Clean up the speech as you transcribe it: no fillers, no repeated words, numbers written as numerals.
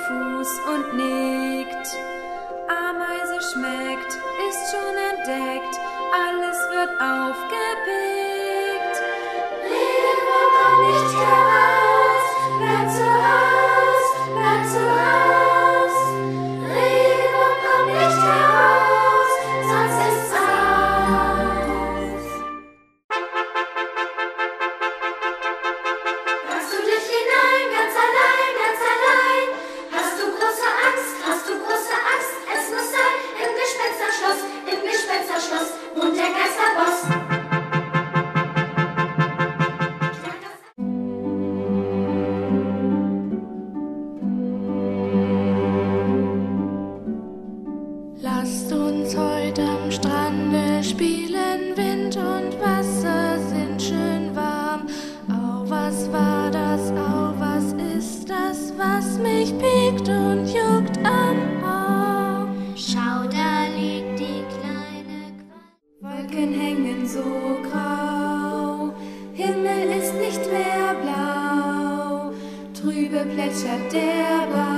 Fuß und nickt. Ameise schmeckt, ist schon entdeckt, alles wird aufgepickt. Regenwurm, komm nicht heraus, bleib zu Haus, bleib zu Haus. Regenwurm, komm nicht heraus, sonst ist's aus. Wagst du dich hinein, ganz allein, ganz allein? Hast du große Angst, hast du große Angst? Es muss sein, im Gespensterschloss wohnt der Geisterboss. Lasst uns heute am Strande spielen, Wind und Wasser sind schön warm. Au, was war das? Au, was ist das, was mich piekt und juckt am Arm? Schau, da liegt die kleine Wolken hängen so grau, Himmel ist nicht mehr blau, trübe plätschert der Bach.